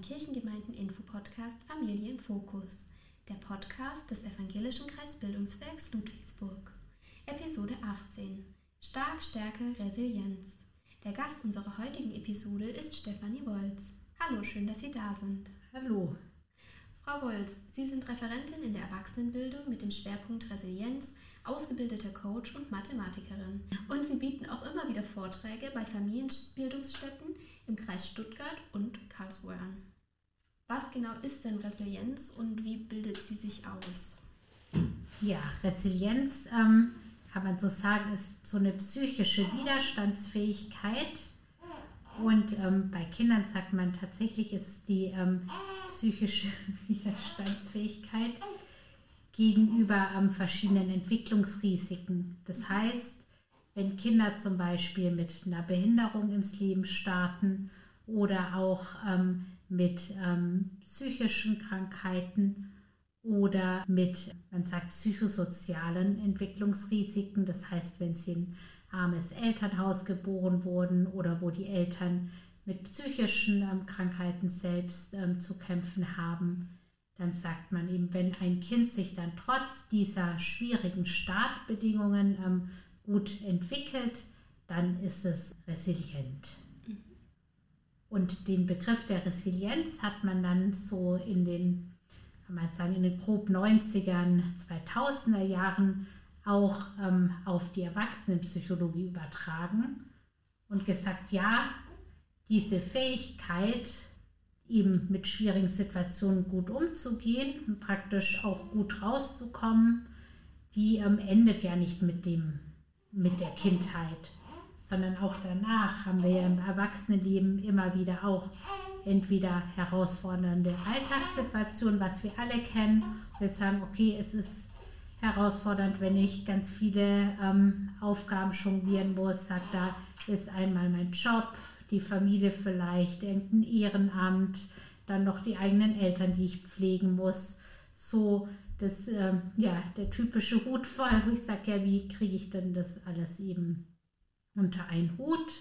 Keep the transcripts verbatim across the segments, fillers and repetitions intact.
beim Kirchengemeinden-Info-Podcast Familie im Fokus, der Podcast des Evangelischen Kreisbildungswerks Ludwigsburg. Episode achtzehn. Stark, Stärke, Resilienz. Der Gast unserer heutigen Episode ist Stefanie Wolz. Hallo, schön, dass Sie da sind. Hallo. Frau Wolz, Sie sind Referentin in der Erwachsenenbildung mit dem Schwerpunkt Resilienz, ausgebildete Coach und Mathematikerin. Und Sie bieten auch immer wieder Vorträge bei Familienbildungsstätten im Kreis Stuttgart und Karlsruhe an. Was genau ist denn Resilienz und wie bildet sie sich aus? Ja, Resilienz, ähm, kann man so sagen, ist so eine psychische Widerstandsfähigkeit. Und ähm, bei Kindern sagt man tatsächlich, ist die ähm, psychische Widerstandsfähigkeit gegenüber ähm, verschiedenen Entwicklungsrisiken. Das heißt, wenn Kinder zum Beispiel mit einer Behinderung ins Leben starten oder auch ähm, mit ähm, psychischen Krankheiten oder mit, man sagt, psychosozialen Entwicklungsrisiken, das heißt, wenn sie in ein armes Elternhaus geboren wurden oder wo die Eltern mit psychischen ähm, Krankheiten selbst ähm, zu kämpfen haben, dann sagt man eben, wenn ein Kind sich dann trotz dieser schwierigen Startbedingungen ähm, gut entwickelt, dann ist es resilient. Mhm. Und den Begriff der Resilienz hat man dann so in den, kann man sagen, in den grob neunzigern, zweitausender Jahren auch ähm, auf die Erwachsenenpsychologie übertragen und gesagt, ja, diese Fähigkeit, eben mit schwierigen Situationen gut umzugehen und praktisch auch gut rauszukommen, die ähm, endet ja nicht mit dem, mit der Kindheit, sondern auch danach haben wir ja im Erwachsenenleben immer wieder auch entweder herausfordernde Alltagssituationen, was wir alle kennen. Wir sagen, okay, es ist herausfordernd, wenn ich ganz viele ähm, Aufgaben jonglieren muss. Sag, da ist einmal mein Job, die Familie vielleicht, irgendein Ehrenamt, dann noch die eigenen Eltern, die ich pflegen muss. So das, ähm, ja, der typische Hut voll, wo ich sage, ja, wie kriege ich denn das alles eben unter einen Hut?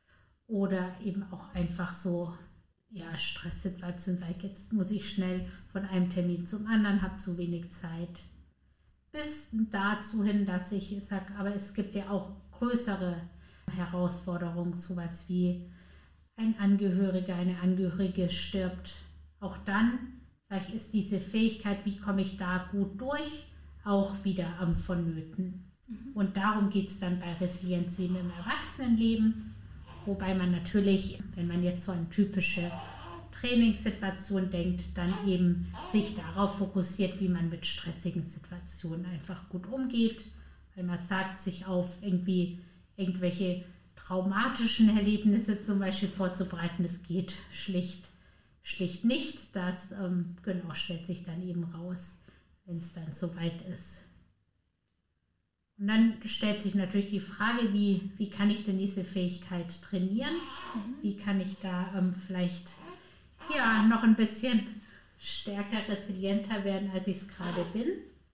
Oder eben auch einfach so, ja, Stresssituation, sage ich, jetzt muss ich schnell von einem Termin zum anderen, habe zu wenig Zeit. Bis dazu hin, dass ich sage, aber es gibt ja auch größere Herausforderungen, sowas wie ein Angehöriger, eine Angehörige stirbt. Auch dann, sage ich, ist diese Fähigkeit, wie komme ich da gut durch, auch wieder am Vonnöten. Mhm. Und darum geht es dann bei Resilienz eben im Erwachsenenleben, wobei man natürlich, wenn man jetzt so an typische Trainingssituation denkt, dann eben sich darauf fokussiert, wie man mit stressigen Situationen einfach gut umgeht, weil man sagt, sich auf irgendwie irgendwelche traumatischen Erlebnisse zum Beispiel vorzubereiten, das geht schlicht, schlicht nicht. Das ähm, genau stellt sich dann eben raus, wenn es dann soweit ist. Und dann stellt sich natürlich die Frage, wie, wie kann ich denn diese Fähigkeit trainieren? Mhm. Wie kann ich da ähm, vielleicht ja, noch ein bisschen stärker, resilienter werden, als ich es gerade bin?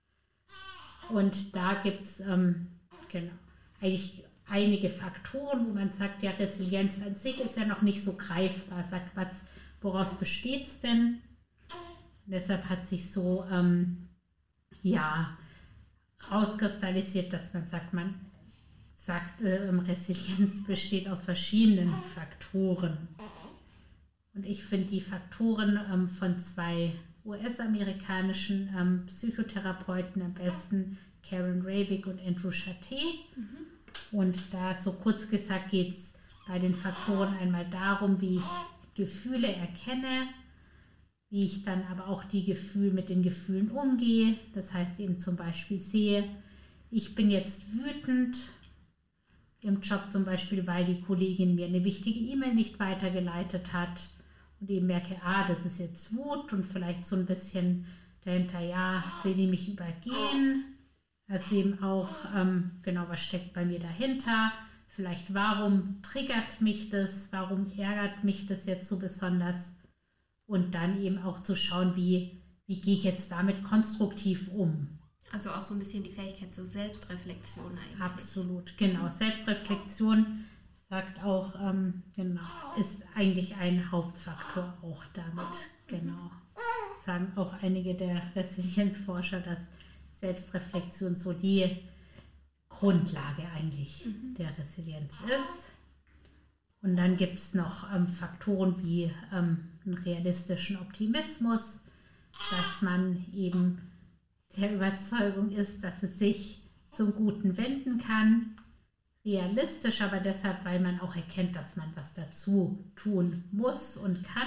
Und da gibt es ähm, genau, eigentlich einige Faktoren, wo man sagt, ja, Resilienz an sich ist ja noch nicht so greifbar. Sagt, was, woraus besteht es denn? Und deshalb hat sich so, ähm, ja, rauskristallisiert, dass man sagt, man sagt, äh, Resilienz besteht aus verschiedenen Faktoren. Und ich finde die Faktoren ähm, von zwei U S-amerikanischen ähm, Psychotherapeuten am besten, Karen Ravik und Andrew Chate. Mhm. Und da so kurz gesagt geht es bei den Faktoren einmal darum, wie ich Gefühle erkenne, wie ich dann aber auch die Gefühle mit den Gefühlen umgehe. Das heißt eben zum Beispiel sehe, ich bin jetzt wütend im Job zum Beispiel, weil die Kollegin mir eine wichtige E-Mail nicht weitergeleitet hat und eben merke, ah, das ist jetzt Wut und vielleicht so ein bisschen dahinter, ja, will die mich übergehen? Also eben auch, ähm, genau, was steckt bei mir dahinter? Vielleicht, warum triggert mich das? Warum ärgert mich das jetzt so besonders? Und dann eben auch zu schauen, wie, wie gehe ich jetzt damit konstruktiv um? Also auch so ein bisschen die Fähigkeit zur Selbstreflexion eigentlich. Absolut, genau. Selbstreflexion, sagt auch, ähm, genau, ist eigentlich ein Hauptfaktor auch damit, genau. Sagen auch einige der Resilienzforscher, dass Selbstreflexion so die Grundlage eigentlich mhm. der Resilienz ist. Und dann gibt es noch ähm, Faktoren wie ähm, einen realistischen Optimismus, dass man eben der Überzeugung ist, dass es sich zum Guten wenden kann. Realistisch, aber deshalb, weil man auch erkennt, dass man was dazu tun muss und kann.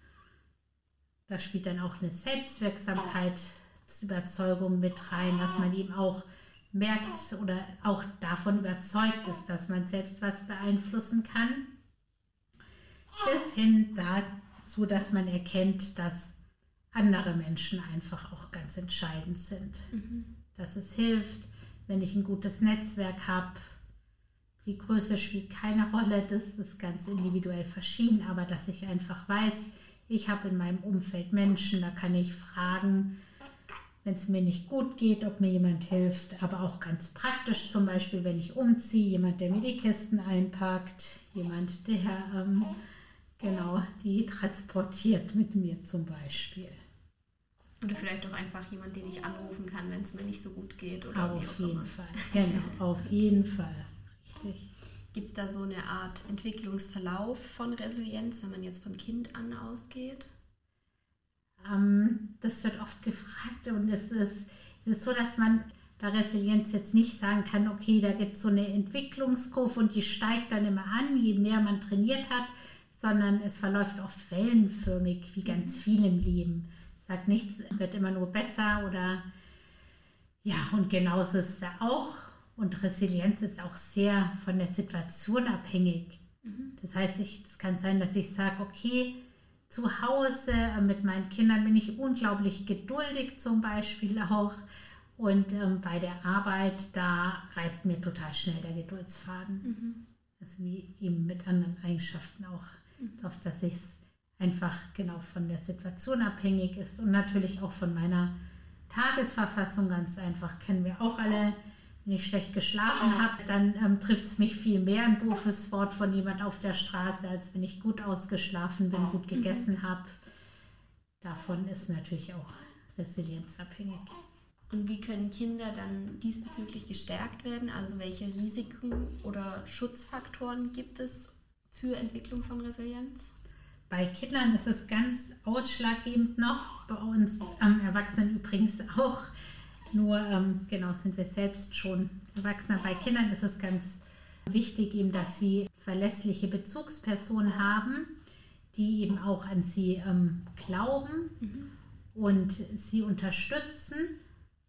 Da spielt dann auch eine Selbstwirksamkeitsüberzeugung mit rein, dass man eben auch merkt oder auch davon überzeugt ist, dass man selbst was beeinflussen kann. Bis hin dazu, dass man erkennt, dass andere Menschen einfach auch ganz entscheidend sind. Mhm. Dass es hilft, wenn ich ein gutes Netzwerk habe. Die Größe spielt keine Rolle, das ist ganz individuell verschieden, aber dass ich einfach weiß, ich habe in meinem Umfeld Menschen, da kann ich fragen, wenn es mir nicht gut geht, ob mir jemand hilft, aber auch ganz praktisch, zum Beispiel, wenn ich umziehe, jemand, der mir die Kisten einpackt, jemand, der ähm, genau die transportiert mit mir zum Beispiel. Oder vielleicht auch einfach jemand, den ich anrufen kann, wenn es mir nicht so gut geht. Oder auf jeden Fall, genau, auf jeden Fall, richtig. Gibt es da so eine Art Entwicklungsverlauf von Resilienz, wenn man jetzt von Kind an ausgeht? Ähm, das wird oft gefragt und es ist, es ist so, dass man bei Resilienz jetzt nicht sagen kann, okay, da gibt es so eine Entwicklungskurve und die steigt dann immer an, je mehr man trainiert hat, sondern es verläuft oft wellenförmig, wie ganz viel im Leben. Sagt nichts, wird immer nur besser oder ja, und genauso ist es da auch. Und Resilienz ist auch sehr von der Situation abhängig. Mhm. Das heißt, ich, es kann sein, dass ich sage, okay, zu Hause mit meinen Kindern bin ich unglaublich geduldig zum Beispiel auch. Und ähm, bei der Arbeit, da reißt mir total schnell der Geduldsfaden. Mhm. Also wie eben mit anderen Eigenschaften auch. Mhm. Oft, dass ich es einfach genau von der Situation abhängig ist und natürlich auch von meiner Tagesverfassung ganz einfach. Kennen wir auch alle. Wenn ich schlecht geschlafen habe, dann ähm, trifft es mich viel mehr, ein doofes Wort von jemand auf der Straße, als wenn ich gut ausgeschlafen bin, gut gegessen habe. Davon ist natürlich auch Resilienz abhängig. Und wie können Kinder dann diesbezüglich gestärkt werden? Also welche Risiken oder Schutzfaktoren gibt es für Entwicklung von Resilienz? Bei Kindern ist es ganz ausschlaggebend noch, bei uns ähm, Erwachsenen übrigens auch. Nur, ähm, genau, sind wir selbst schon Erwachsene. Bei Kindern ist es ganz wichtig, eben, dass sie verlässliche Bezugspersonen haben, die eben auch an sie ähm, glauben mhm. und sie unterstützen.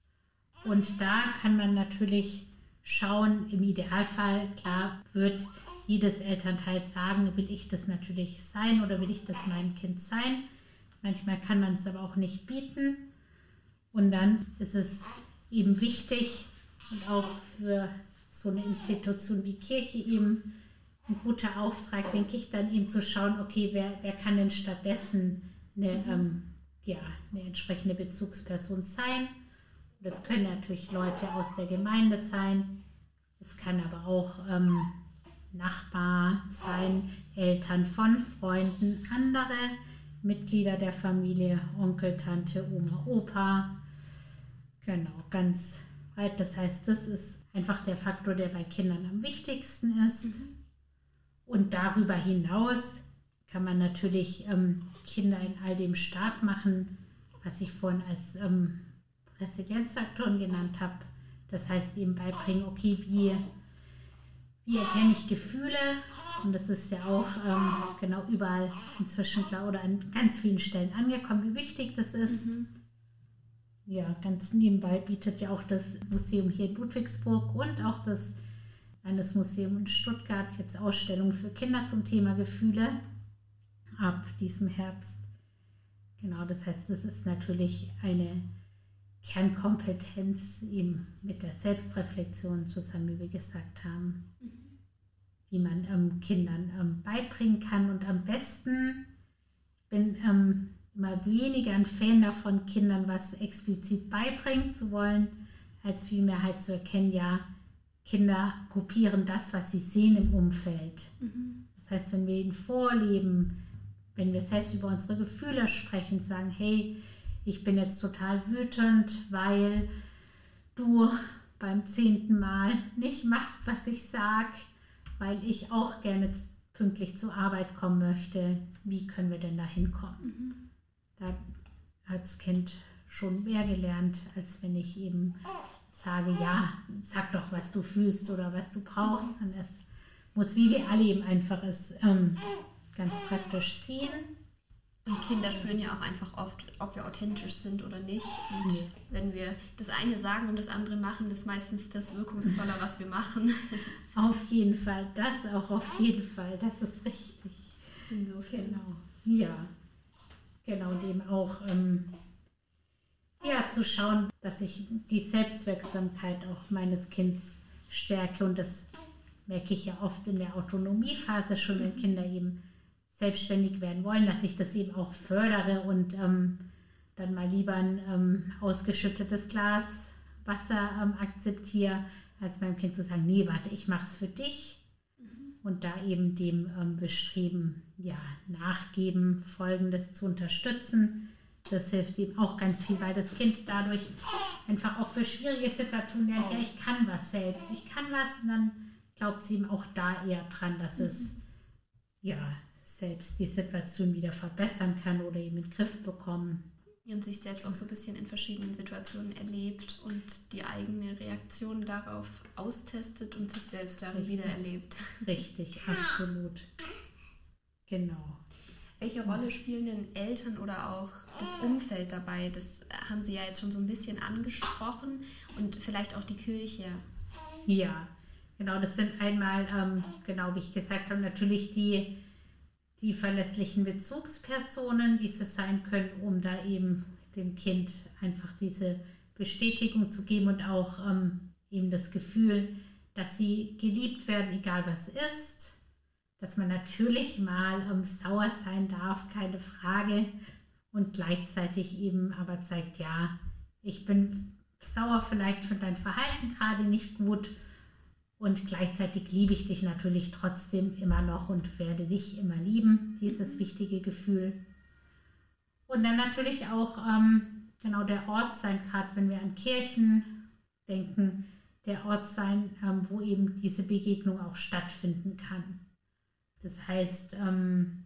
Und da kann man natürlich schauen, im Idealfall, klar, wird jedes Elternteil sagen, will ich das natürlich sein oder will ich das meinem Kind sein. Manchmal kann man es aber auch nicht bieten. Und dann ist es eben wichtig und auch für so eine Institution wie Kirche eben ein guter Auftrag, denke ich, dann eben zu schauen, okay, wer, wer kann denn stattdessen eine, mhm. ähm, ja, eine entsprechende Bezugsperson sein. Das können natürlich Leute aus der Gemeinde sein, es kann aber auch ähm, Nachbar sein, Eltern von Freunden, andere Mitglieder der Familie, Onkel, Tante, Oma, Opa. Genau, ganz breit. Das heißt, das ist einfach der Faktor, der bei Kindern am wichtigsten ist. Mhm. Und darüber hinaus kann man natürlich ähm, Kinder in all dem stark machen, was ich vorhin als ähm, Resilienzfaktoren genannt habe. Das heißt eben beibringen, okay, wie, wie erkenne ich Gefühle? Und das ist ja auch ähm, genau überall inzwischen klar oder an ganz vielen Stellen angekommen, wie wichtig das ist. Mhm. Ja, ganz nebenbei bietet ja auch das Museum hier in Ludwigsburg und auch das Landesmuseum in Stuttgart jetzt Ausstellungen für Kinder zum Thema Gefühle ab diesem Herbst. Genau, das heißt, das ist natürlich eine Kernkompetenz eben mit der Selbstreflexion zusammen, wie wir gesagt haben, mhm. die man ähm, Kindern ähm, beibringen kann. Und am besten, ich bin ähm, immer weniger ein Fan davon, Kindern was explizit beibringen zu wollen, als vielmehr halt zu erkennen, ja, Kinder kopieren das, was sie sehen im Umfeld. Mhm. Das heißt, wenn wir ihnen vorleben, wenn wir selbst über unsere Gefühle sprechen, sagen, hey, ich bin jetzt total wütend, weil du beim zehnten Mal nicht machst, was ich sage, weil ich auch gerne pünktlich zur Arbeit kommen möchte. Wie können wir denn da hinkommen? Mhm. Da hat das Kind schon mehr gelernt, als wenn ich eben sage, ja, sag doch, was du fühlst oder was du brauchst. Und es muss, wie wir alle eben einfach es ähm, ganz praktisch sehen. Und Kinder spüren ja auch einfach oft, ob wir authentisch sind oder nicht. Und Nee. wenn wir das eine sagen und das andere machen, ist meistens das wirkungsvoller, was wir machen. Auf jeden Fall, das auch auf jeden Fall, das ist richtig. Insofern. Genau, ja. Genau, und eben auch ähm, ja, zu schauen, dass ich die Selbstwirksamkeit auch meines Kindes stärke. Und das merke ich ja oft in der Autonomiephase schon, wenn Kinder eben selbstständig werden wollen, dass ich das eben auch fördere und ähm, dann mal lieber ein ähm, ausgeschüttetes Glas Wasser ähm, akzeptiere, als meinem Kind zu sagen, nee, warte, ich mache es für dich. Mhm. Und da eben dem ähm, Bestreben, ja, nachgeben, Folgendes zu unterstützen. Das hilft ihm auch ganz viel, weil das Kind dadurch einfach auch für schwierige Situationen lernt, ja, ich kann was selbst, ich kann was, und dann glaubt sie ihm auch da eher dran, dass es ja selbst die Situation wieder verbessern kann oder eben in den Griff bekommen. Und sich selbst auch so ein bisschen in verschiedenen Situationen erlebt und die eigene Reaktion darauf austestet und sich selbst darin Richtig. wieder erlebt. Richtig, absolut. Genau. Welche Rolle spielen denn Eltern oder auch das Umfeld dabei? Das haben Sie ja jetzt schon so ein bisschen angesprochen, und vielleicht auch die Kirche. Ja, genau, das sind einmal, ähm, genau wie ich gesagt habe, natürlich die, die verlässlichen Bezugspersonen, die es sein können, um da eben dem Kind einfach diese Bestätigung zu geben und auch ähm, eben das Gefühl, dass sie geliebt werden, egal was ist. Dass man natürlich mal ähm, sauer sein darf, keine Frage, und gleichzeitig eben aber zeigt, ja, ich bin sauer vielleicht für dein Verhalten gerade nicht gut, und gleichzeitig liebe ich dich natürlich trotzdem immer noch und werde dich immer lieben, dieses wichtige Gefühl. Und dann natürlich auch ähm, genau der Ort sein, gerade wenn wir an Kirchen denken, der Ort sein, ähm, wo eben diese Begegnung auch stattfinden kann. Das heißt, ähm,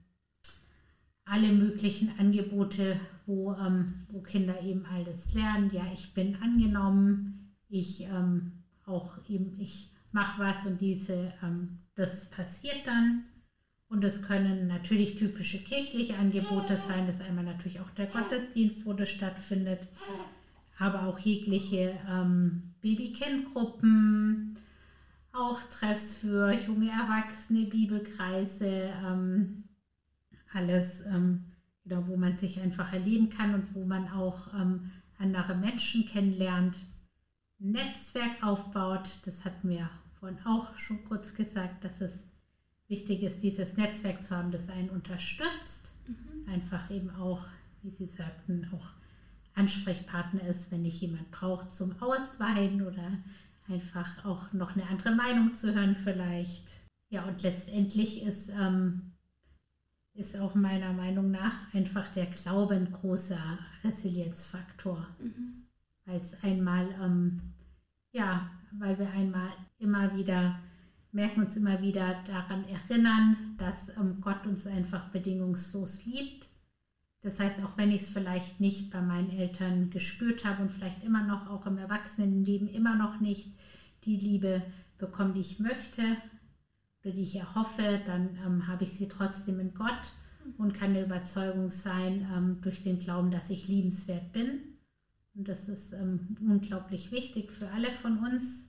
alle möglichen Angebote, wo, ähm, wo Kinder eben alles lernen. Ja, ich bin angenommen, ich ähm, auch eben, ich mache was und diese, ähm, das passiert dann. Und es können natürlich typische kirchliche Angebote sein. Das ist einmal natürlich auch der Gottesdienst, wo das stattfindet, aber auch jegliche ähm, Baby-Kind-Gruppen, auch Treffs für junge Erwachsene, Bibelkreise, ähm, alles, ähm, genau, wo man sich einfach erleben kann und wo man auch ähm, andere Menschen kennenlernt, ein Netzwerk aufbaut. Das hatten wir vorhin auch schon kurz gesagt, dass es wichtig ist, dieses Netzwerk zu haben, das einen unterstützt. Mhm. Einfach eben auch, wie Sie sagten, auch Ansprechpartner ist, wenn ich jemand braucht zum Ausweinen oder einfach auch noch eine andere Meinung zu hören vielleicht. Ja, und letztendlich ist, ähm, ist auch meiner Meinung nach einfach der Glaube ein großer Resilienzfaktor. Mhm. Weil es einmal, ähm, ja, weil wir einmal immer wieder, merken uns immer wieder daran erinnern, dass ähm, Gott uns einfach bedingungslos liebt. Das heißt, auch wenn ich es vielleicht nicht bei meinen Eltern gespürt habe und vielleicht immer noch, auch im Erwachsenenleben, immer noch nicht die Liebe bekomme, die ich möchte oder die ich erhoffe, dann ähm, habe ich sie trotzdem in Gott und kann eine Überzeugung sein ähm, durch den Glauben, dass ich liebenswert bin. Und das ist ähm, unglaublich wichtig für alle von uns.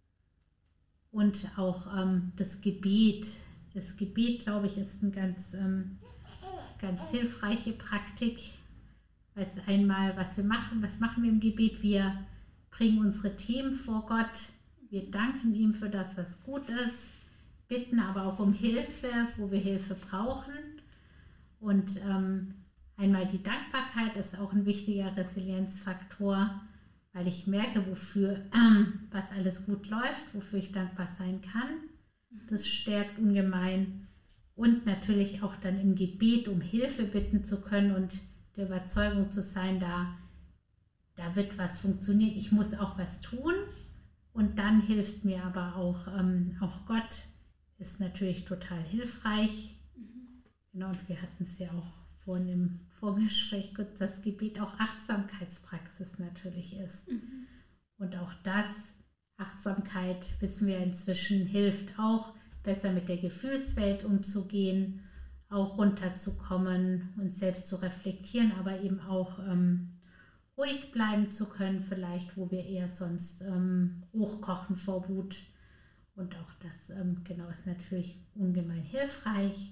Und auch ähm, das Gebet. Das Gebet, glaube ich, ist eine ganz, ähm, ganz hilfreiche Praktik. Weil es einmal, was wir machen, was machen wir im Gebet? Wir bringen unsere Themen vor Gott. Wir danken ihm für das, was gut ist, bitten aber auch um Hilfe, wo wir Hilfe brauchen. Und ähm, einmal die Dankbarkeit ist auch ein wichtiger Resilienzfaktor, weil ich merke, wofür ähm, was alles gut läuft, wofür ich dankbar sein kann. Das stärkt ungemein. Und natürlich auch dann im Gebet um Hilfe bitten zu können und der Überzeugung zu sein, da, da wird was funktionieren. Ich muss auch was tun. Und dann hilft mir aber auch, ähm, auch Gott ist natürlich total hilfreich. Mhm. Genau, und wir hatten es ja auch vorhin im Vorgespräch, dass das Gebet auch Achtsamkeitspraxis natürlich ist. Mhm. Und auch das, Achtsamkeit, wissen wir inzwischen, hilft auch, besser mit der Gefühlswelt umzugehen, auch runterzukommen, uns selbst zu reflektieren, aber eben auch ähm, ruhig bleiben zu können, vielleicht, wo wir eher sonst ähm, hochkochen vor Wut. Und auch das ähm, genau ist natürlich ungemein hilfreich.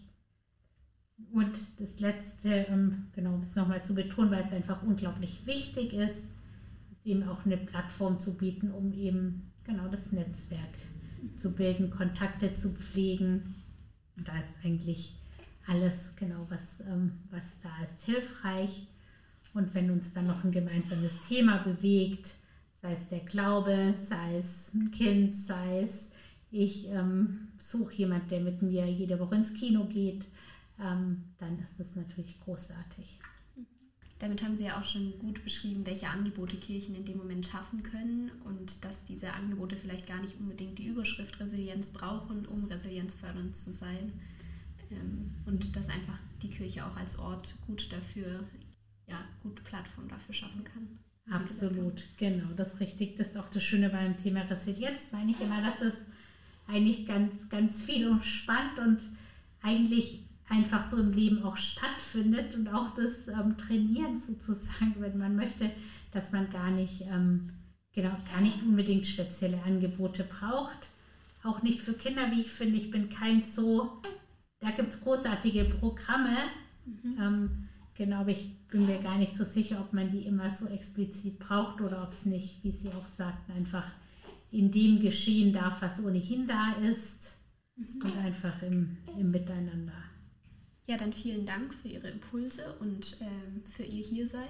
Und das Letzte, ähm, genau, um es nochmal zu betonen, weil es einfach unglaublich wichtig ist, ist eben auch eine Plattform zu bieten, um eben genau das Netzwerk zu bilden, Kontakte zu pflegen. Und da ist eigentlich alles, genau, was, ähm, was da ist, hilfreich. Und wenn uns dann noch ein gemeinsames Thema bewegt, sei es der Glaube, sei es ein Kind, sei es ich ähm, suche jemanden, der mit mir jede Woche ins Kino geht, ähm, dann ist das natürlich großartig. Damit haben Sie ja auch schon gut beschrieben, welche Angebote Kirchen in dem Moment schaffen können und dass diese Angebote vielleicht gar nicht unbedingt die Überschrift Resilienz brauchen, um resilienzfördernd zu sein. Ähm, und dass einfach die Kirche auch als Ort gut dafür, ja, gute Plattform dafür schaffen kann. Absolut, genau, das ist richtig. Das ist auch das Schöne beim Thema Resilienz, meine ich immer, dass es eigentlich ganz, ganz viel und spannend und eigentlich einfach so im Leben auch stattfindet und auch das ähm, Trainieren sozusagen, wenn man möchte, dass man gar nicht, ähm, genau, gar nicht unbedingt spezielle Angebote braucht. Auch nicht für Kinder, wie ich finde. Ich bin kein so, da gibt es großartige Programme, mhm. ähm, genau, aber ich bin mir gar nicht so sicher, ob man die immer so explizit braucht oder ob es nicht, wie Sie auch sagten, einfach in dem geschehen darf, was ohnehin da ist, mhm. und einfach im, im Miteinander. Ja, dann vielen Dank für Ihre Impulse und ähm, für Ihr Hiersein.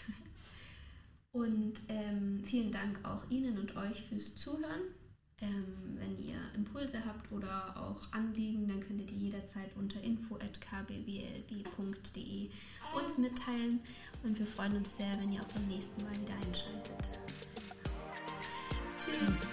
Und ähm, vielen Dank auch Ihnen und euch fürs Zuhören. Ähm, wenn ihr Impulse habt oder auch Anliegen, dann könnt ihr die jederzeit unter info at k b w l b punkt d e uns mitteilen. Und wir freuen uns sehr, wenn ihr auch beim nächsten Mal wieder einschaltet. Tschüss!